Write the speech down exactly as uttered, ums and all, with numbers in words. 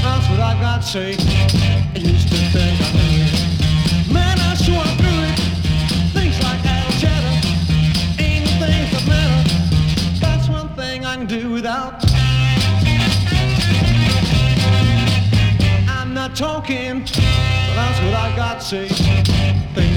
That's what I got to say. I used to think I knew it. Man, I sure I'm through it. Things like idle chatter ain't the things that matter. That's one thing I can do without. I'm not talking, but that's what I got to say.